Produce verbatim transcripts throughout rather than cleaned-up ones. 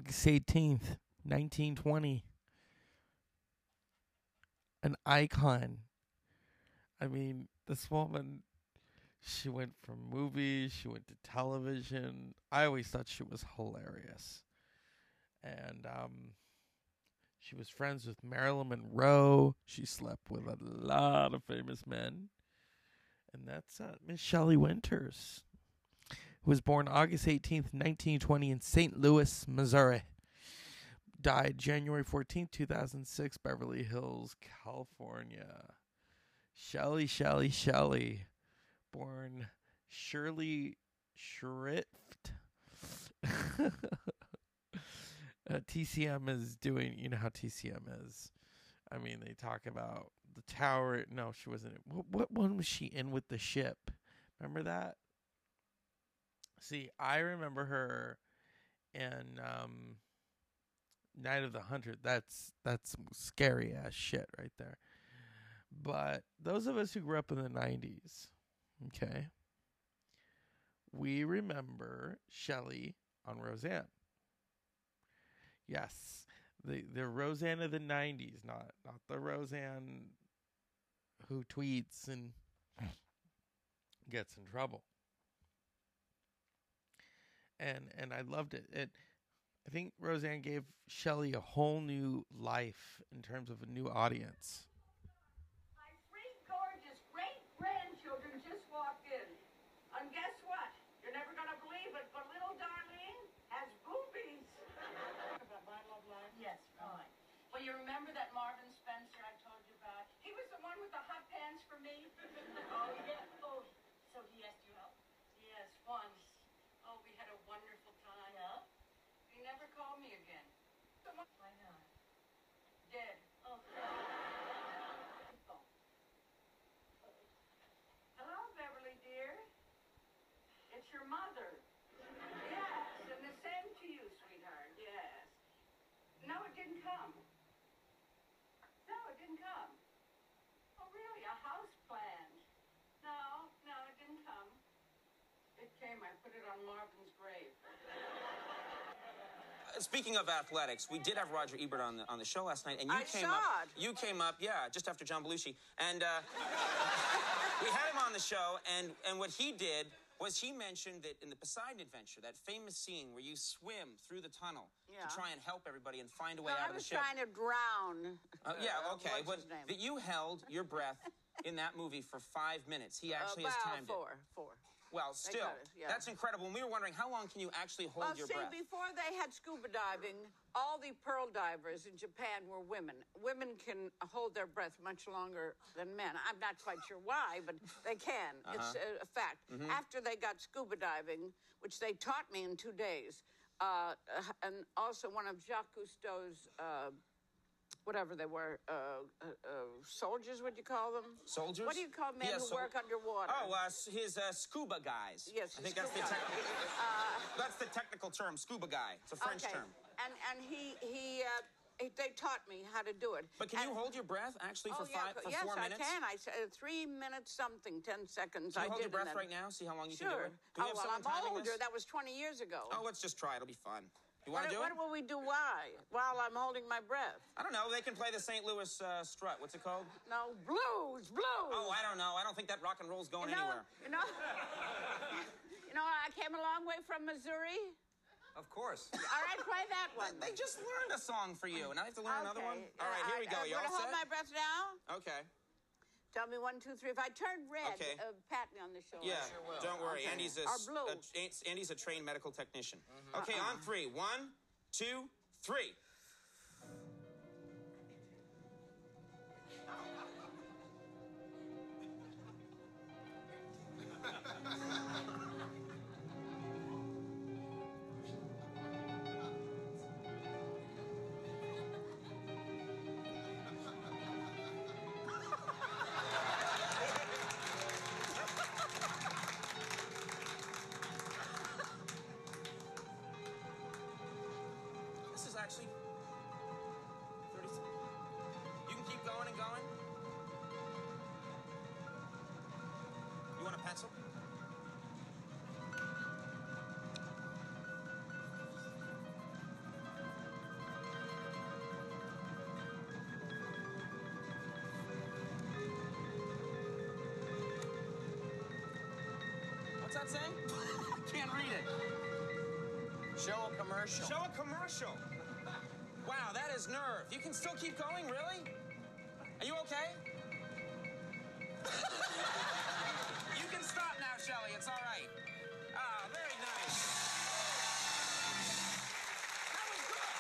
August eighteenth, nineteen twenty. An icon. I mean, this woman, she went from movies, she went to television. I always thought she was hilarious. And um, she was friends with Marilyn Monroe. She slept with a lot of famous men. And that's uh, Miss Shelley Winters, who was born August eighteenth, nineteen twenty in Saint Louis, Missouri. Died January fourteenth, two thousand six, Beverly Hills, California. Shelley, Shelley, Shelley. Born Shirley Shrift. uh, T C M is doing, you know how T C M is. I mean, they talk about the tower. No, she wasn't. What, what one was she in with the ship? Remember that? See, I remember her in um, Night of the Hunter. That's that's some scary ass shit right there. But those of us who grew up in the nineties, okay, we remember Shelley on Roseanne. Yes, the the Roseanne of the nineties, not not the Roseanne who tweets and gets in trouble. And and I loved it. It I think Roseanne gave Shelley a whole new life in terms of a new audience. My three gorgeous great-grandchildren just walked in. And guess what? You're never going to believe it, but little Darlene has boobies. My love line? Yes, fine. Well, you remember that Marvin Spencer I told you about? He was the one with the hot pants for me. Oh, yeah. Oh, so he asked you out? Yes, once. Oh, we had a wonderful time. Yeah? He never called me again. Why not? Dead. Oh. Hello, Beverly, dear. It's your mother. Yes, and the same to you, sweetheart. Yes. No, it didn't come. No, it didn't come. Oh, really? A house plan? No, no, it didn't come. It came. I put it on Marvin's grave. Speaking of athletics, we did have Roger Ebert on the on the show last night, and you I came saw up. it. You came up, yeah, just after John Belushi, and uh, we had him on the show. And and what he did was he mentioned that in the Poseidon Adventure, that famous scene where you swim through the tunnel Yeah. to try and help everybody and find a way No, out I of the was ship. trying to drown. Uh, yeah, uh, okay, what's but his name? that you held your breath in that movie for five minutes. He actually has About timed four, it. four. Well, still, got it, yeah. that's incredible. And we were wondering, how long can you actually hold Well, your see, breath? before they had scuba diving, all the pearl divers in Japan were women. Women can hold their breath much longer than men. I'm not quite sure why, but they can. Uh-huh. It's a, a fact. Mm-hmm. After they got scuba diving, which they taught me in two days, uh, and also one of Jacques Cousteau's, uh, whatever they were, uh, uh, uh, soldiers, would you call them? Soldiers? What do you call men Yeah, who so- work underwater? Oh, uh, s- his uh, scuba guys. Yes, I think his that's the, scuba tec- guys. that's the technical term, scuba guy. It's a French okay. term. And and he he, uh, he they taught me how to do it. But can and, you hold your breath actually for oh, yeah, five, for yes, four I minutes? can. I said uh, three minutes something, ten seconds. Can you I hold did your breath and right then, now? See how long you Sure. can do it? Do we Oh have well, someone I'm timing older. this? That was twenty years ago. Oh, let's just try. It'll be fun. You what, want to do what it? will we do? Why? While I'm holding my breath? I don't know. They can play the Saint Louis uh, strut. What's it called? No, blues, blues. Oh, I don't know. I don't think that rock and roll's going you know, anywhere. You know, you know, I came a long way from Missouri. Of course. All right, play that one. They just learned a song for you, and I have to learn another one? Okay. All right, here we go. I'm You all going to hold set? my breath now. Okay. Tell me one, two, three. If I turn red, Okay. uh, pat me on the shoulder. Yeah, don't worry. Okay. Andy's a, Or s- blue. a- Andy's a trained medical technician. Okay, on three. One, two, three. This is actually thirty. You can keep going and going. You want a pencil? that saying? I can't read it. Show a commercial. Show a commercial. Wow, that is nerve. You can still keep going, really? Are you okay? You can stop now, Shelley. It's all right. Ah, very nice. That was good.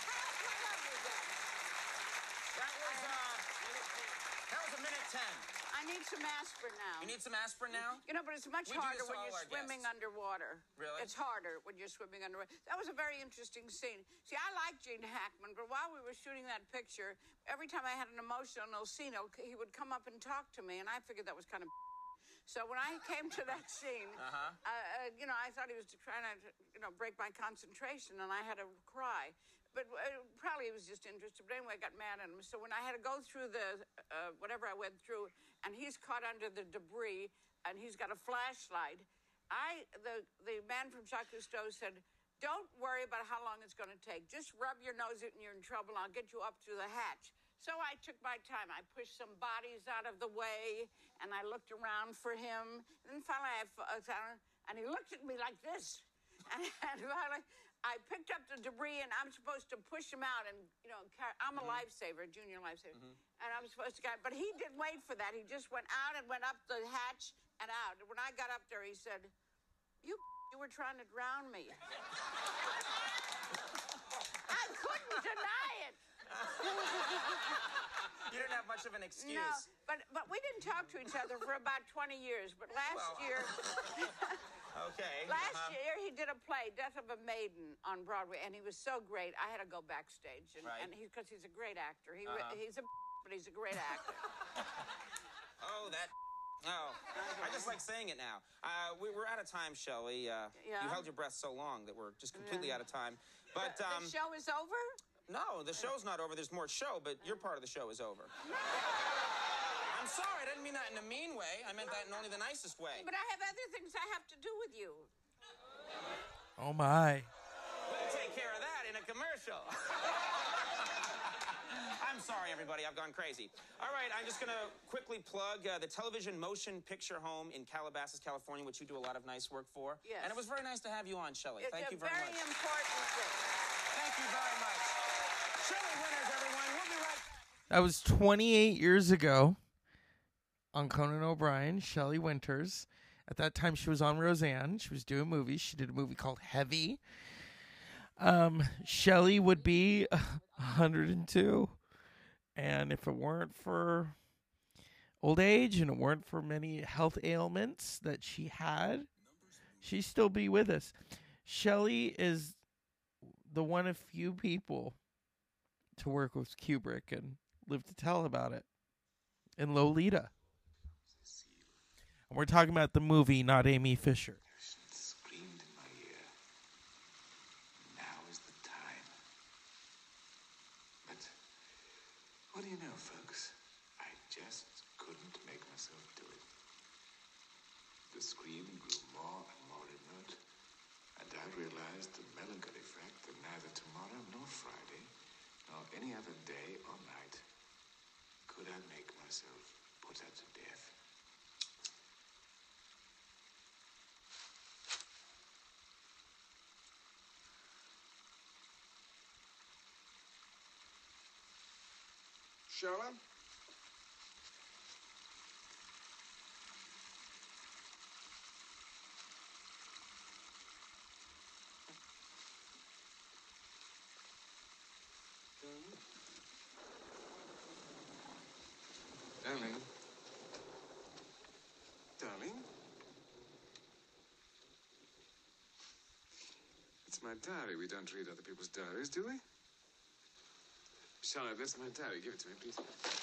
That was, uh, that was a minute ten. I need some aspirin now. You need some aspirin now? You know, but it's much We do harder this to when all you're our swimming guests. underwater. Really? It's harder when you're swimming underwater. That was a very interesting scene. See, I like Gene Hackman, but while we were shooting that picture, every time I had an emotional scene, he would come up and talk to me, and I figured that was kind of. So when I came to that scene, Uh-huh. uh, uh, you know, I thought he was trying to, you know, break my concentration, and I had to cry. But uh, probably he was just interested. But anyway, I got mad at him. So when I had to go through the, uh, whatever I went through, and he's caught under the debris, and he's got a flashlight, I, the, the man from Jacques Cousteau said, don't worry about how long it's going to take. Just rub your nose and you're in trouble. I'll get you up to the hatch. So I took my time. I pushed some bodies out of the way, and I looked around for him. And then finally, I found, and he looked at me like this. And, and finally, I picked up the debris, and I'm supposed to push him out. And, you know, I'm a lifesaver, a junior lifesaver. Mm-hmm. And I'm supposed to get, but he didn't wait for that. He just went out and went up the hatch and out. And when I got up there, he said, you, you were trying to drown me. I couldn't deny it. You didn't have much of an excuse. No, but, but we didn't talk to each other for about twenty years. But last Well, year... Okay. Last uh-huh. year, he did a play, Death of a Maiden, on Broadway, and he was so great. I had to go backstage, and, Right. and he because he's a great actor. He Uh-huh. he's a but he's a great actor. Oh, that. Oh, I just like saying it now. Uh, we, we're out of time, Shelley. Uh, Yeah? You held your breath so long that we're just completely Yeah. out of time. But the, um, the show is over. no, the show's not over. There's more show, but your part of the show is over. I'm sorry. I didn't mean that in a mean way. I meant that in only the nicest way. But I have other things I have to do with you. Oh my. We'll take care of that in a commercial. I'm sorry, everybody. I've gone crazy. All right, I'm just going to quickly plug uh, the Television Motion Picture Home in Calabasas, California, which you do a lot of nice work for. Yes. And it was very nice to have you on, Shelley. It's Thank a you very, very much. important thing. Thank you very much. Shelley Winters, everyone. We'll be right back. That was twenty-eight years ago on Conan O'Brien, Shelley Winters. At that time, she was on Roseanne. She was doing movies. She did a movie called Heavy. Um, Shelley would be one hundred two. And if it weren't for old age and it weren't for many health ailments that she had, she'd still be with us. Shelley is the one of few people to work with Kubrick and live to tell about it in Lolita. And we're talking about the movie, not Amy Fisher. Screamed in my ear. Now is the time. But what do you know, folks? I just couldn't make myself do it. The scream grew more and more remote, and I realized the melancholy fact that neither tomorrow nor Friday, nor any other day or night, could I make myself put her to death. Shella? Darling. Darling? It's my diary. We don't read other people's diaries, do we? Charlotte, that's my diary. Give it to me, please.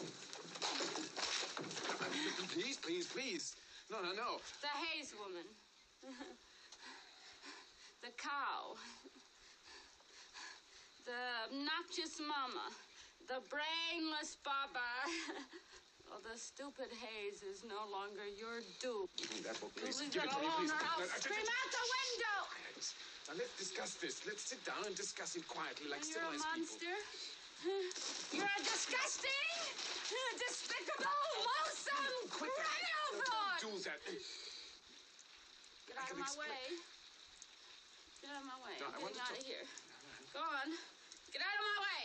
Please, please, please. No, no, no. The Hayes woman. The cow. The obnoxious mama. The brainless Baba. Oh, the stupid Hayes is no longer your dupe. Give me that book, please. Leave Give it it to me, alone please. or I'll No, no, scream out the window! Quiet. Now, let's discuss this. Let's sit down and discuss it quietly like You're a civilized monster. people. You're a disgusting, despicable, loathsome Quicker. criminal No, fraud! don't do that. Get out of my explain. way. Get out of my way. No, I I'm want getting to out of talk- here. Go on. Get out of my way.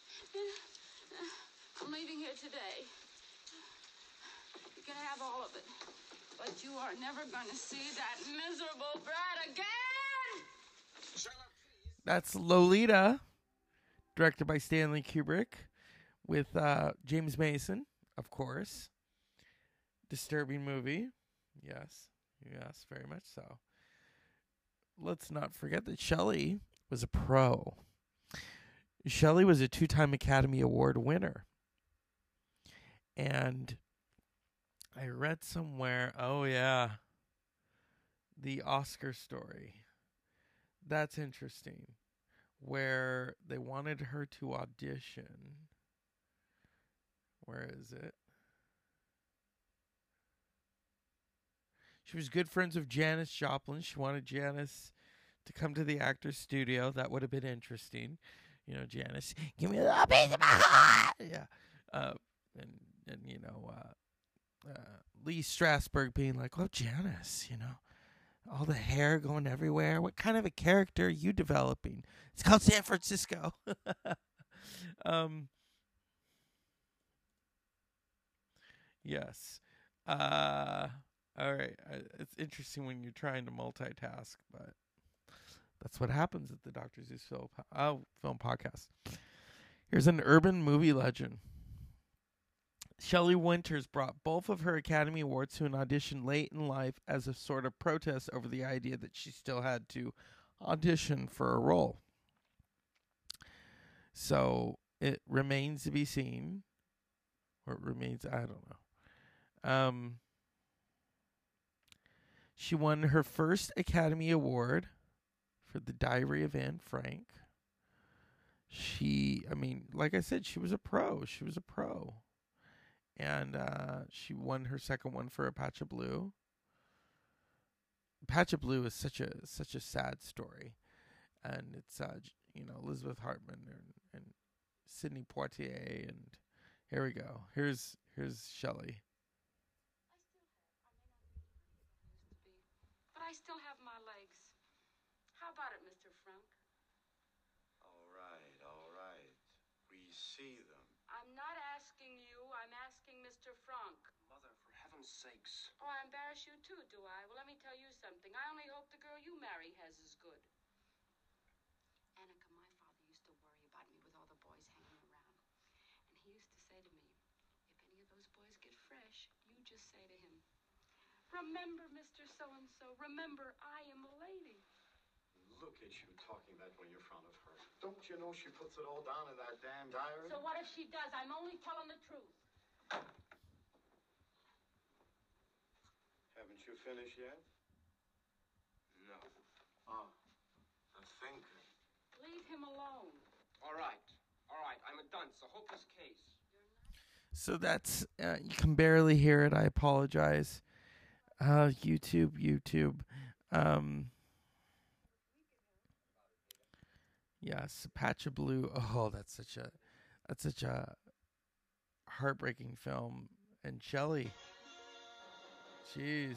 I'm leaving here today. You can have all of it. But you are never going to see that miserable brat again! That's Lolita, directed by Stanley Kubrick, with uh, James Mason, of course. Disturbing movie. Yes. Yes, very much so. Let's not forget that Shelley was a pro. Shelley was a two-time Academy Award winner. And I read somewhere, oh yeah, the Oscar story. That's interesting. Where they wanted her to audition. Where is it? She was good friends with Janis Joplin. She wanted Janis to come to the Actors Studio. That would have been interesting. You know, Janis, give me a little piece of my heart. Yeah. Uh, and, and, you know, uh, uh, Lee Strasberg being like, oh, Janis, you know, all the hair going everywhere. What kind of a character are you developing? It's called San Francisco. um, yes. Uh, all right. Uh, it's interesting when you're trying to multitask, but that's what happens at the Doctor Zeus film, oh, film podcast. Here's an urban movie legend. Shelley Winters brought both of her Academy Awards to an audition late in life as a sort of protest over the idea that she still had to audition for a role. So it remains to be seen, or it remains, I don't know. Um, she won her first Academy Award for The Diary of Anne Frank. She, I mean, like I said, she was a pro. She was a pro. And uh, she won her second one for A Patch of Blue. Patch of Blue is such a such a sad story, and it's uh, you know, Elizabeth Hartman and, and Sidney Poitier, and here we go. Here's here's Shelley. But I still have my legs. How about it, Mister Frank? All right, all right. We see them. I'm not asking you. I'm asking Mister Frank. Mother, for heaven's sakes. Oh, I embarrass you too, do I? Well, let me tell you something. I only hope the girl you marry has as good. Annika, my father used to worry about me with all the boys hanging around. And he used to say to me, if any of those boys get fresh, you just say to him, remember, Mister So-and-so, remember, I am a lady. Look at you talking that way in front of her. Don't you know she puts it all down in that damn diary? So what if she does? I'm only telling the truth. Haven't you finished yet? No. Ah, a thinker. Leave him alone. All right. All right. I'm a dunce. A hopeless case. So that's, uh, you can barely hear it. I apologize. Uh, YouTube, YouTube. Um, yes, Patch of Blue. Oh, that's such a, that's such a heartbreaking film. And Shelley. Jeez.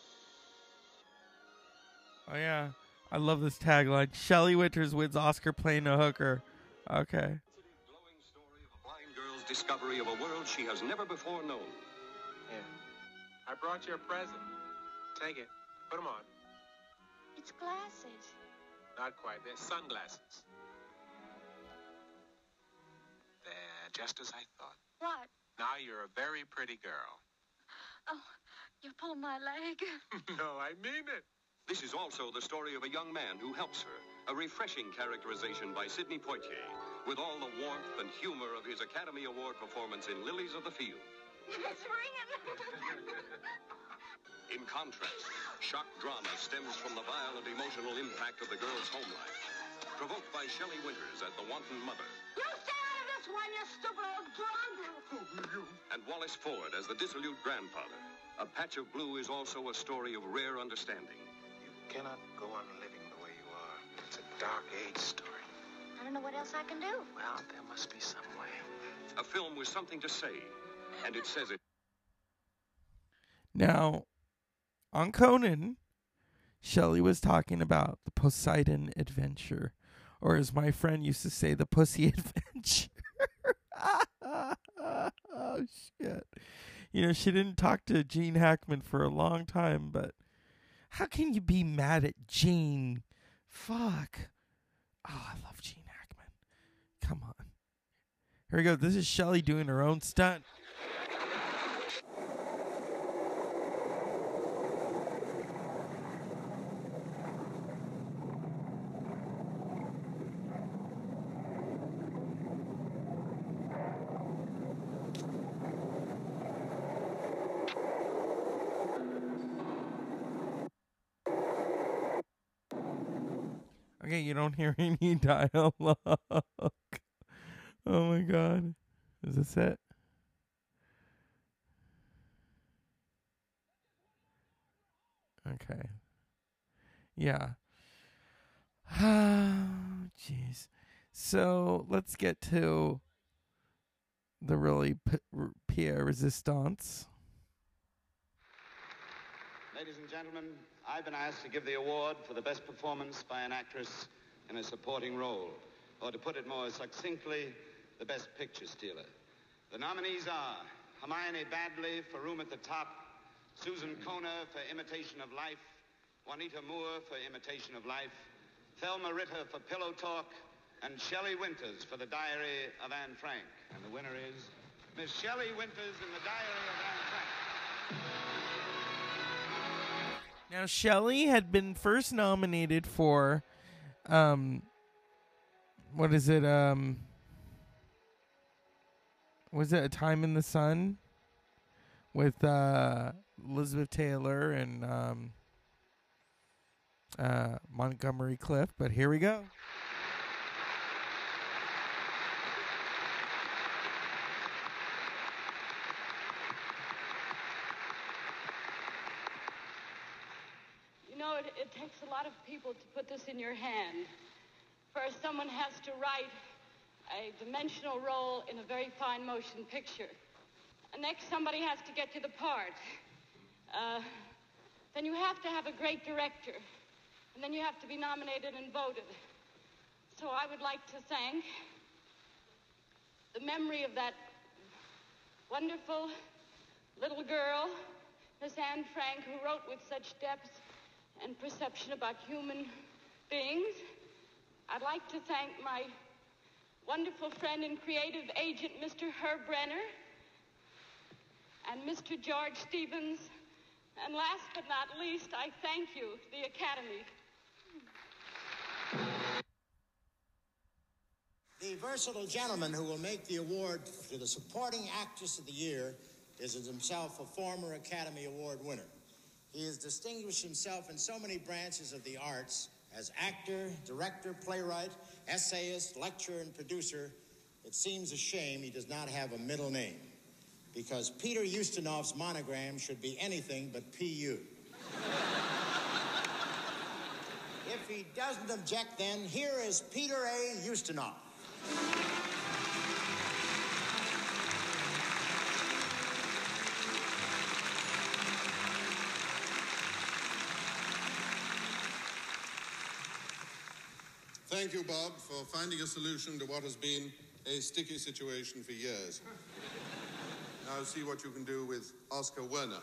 Oh, yeah. I love this tagline. Shelley Winters wins Oscar playing a hooker. Okay. Glowing story of a blind girl's discovery of a world she has never before known. Here. I brought you a present. Take it. Put them on. It's glasses. Not quite. They're sunglasses. They're just as I thought. What? Now you're a very pretty girl. Oh, you're pulling my leg. No, I mean it. This is also the story of a young man who helps her, a refreshing characterization by Sidney Poitier, with all the warmth and humor of his Academy Award performance in Lilies of the Field. It's ringing. In contrast, shock drama stems from the violent emotional impact of the girl's home life, provoked by Shelley Winters as the wanton mother. You stay out of this one, you stupid old drunk! And Wallace Ford as the dissolute grandfather. A Patch of Blue is also a story of rare understanding. You cannot go on living the way you are. It's a dark age story. I don't know what else I can do. Well, there must be some way. A film with something to say, and it says it. Now, on Conan, Shelley was talking about the Poseidon Adventure, or as my friend used to say, the Pussy Adventure. Oh, shit. You know, she didn't talk to Gene Hackman for a long time, but how can you be mad at Gene? Fuck. Oh, I love Gene Hackman. Come on. Here we go. This is Shelley doing her own stunt. Okay, you don't hear any dialogue. Oh my god. Is this it? Okay. Yeah. Jeez. So let's get to the really p- r- Pierre Resistance. Ladies and gentlemen, I've been asked to give the award for the best performance by an actress in a supporting role, or to put it more succinctly, the best picture stealer. The nominees are Hermione Baddeley for Room at the Top, Susan Kona for Imitation of Life, Juanita Moore for Imitation of Life, Thelma Ritter for Pillow Talk, and Shelley Winters for The Diary of Anne Frank. And the winner is Miss Shelley Winters in The Diary of Anne Frank. Now, Shelley had been first nominated for, um, what is it, um, was it A Time in the Sun? With, uh, Elizabeth Taylor and, um, uh, Montgomery Clift, but here we go. You know, it, it takes a lot of people to put this in your hand. First, someone has to write a dimensional role in a very fine motion picture. And next, somebody has to get you the part. Uh, then you have to have a great director. And then you have to be nominated and voted. So I would like to thank the memory of that wonderful little girl, Miss Anne Frank, who wrote with such depth and perception about human beings. I'd like to thank my wonderful friend and creative agent, Mister Herb Brenner, and Mister George Stevens. And last but not least, I thank you, the Academy. The versatile gentleman who will make the award to the Supporting Actress of the Year is himself a former Academy Award winner. He has distinguished himself in so many branches of the arts as actor, director, playwright, essayist, lecturer, and producer. It seems a shame he does not have a middle name, because Peter Ustinov's monogram should be anything but P U. If he doesn't object, then here is Peter A. Ustinov. Thank you, Bob, for finding a solution to what has been a sticky situation for years. Now see what you can do with Oscar Werner.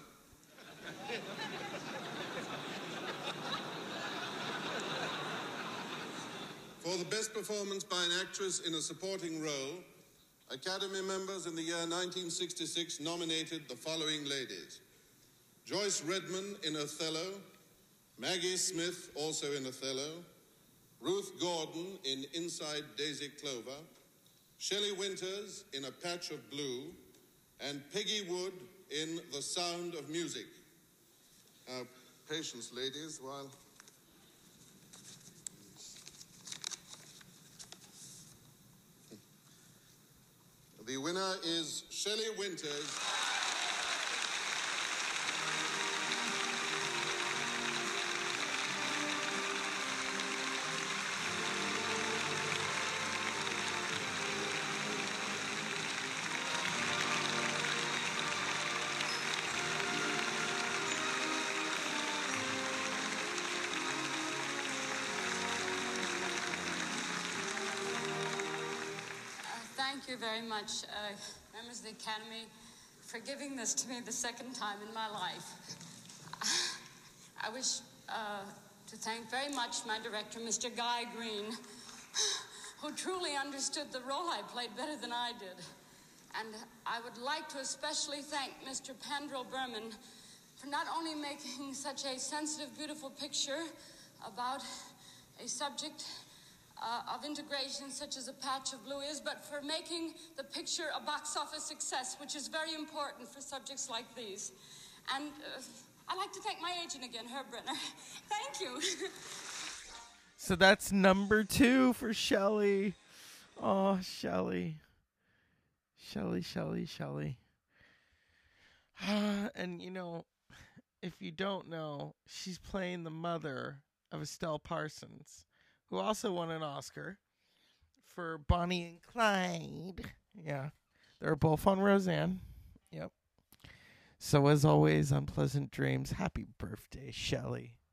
For the best performance by an actress in a supporting role, Academy members in the year nineteen sixty-six nominated the following ladies: Joyce Redman in Othello, Maggie Smith also in Othello, Ruth Gordon in Inside Daisy Clover, Shelley Winters in A Patch of Blue, and Peggy Wood in The Sound of Music. Uh, patience, ladies, while... The winner is Shelley Winters. thank you very much, uh, members of the Academy, for giving this to me the second time in my life. I wish uh, to thank very much my director, Mister Guy Green, who truly understood the role I played better than I did. And I would like to especially thank Mister Pandrel Berman for not only making such a sensitive, beautiful picture about a subject uh, of integration such as A Patch of Blue is, but for making the picture a box office success, which is very important for subjects like these. And uh, I'd like to thank my agent again, Herb Brenner. Thank you. So that's number two for Shelley. Oh, Shelley. Shelley, Shelley, Shelley. And, you know, if you don't know, she's playing the mother of Estelle Parsons, who also won an Oscar for Bonnie and Clyde. Yeah. They're both on Roseanne. Yep. So, as always, unpleasant dreams. Happy birthday, Shelley.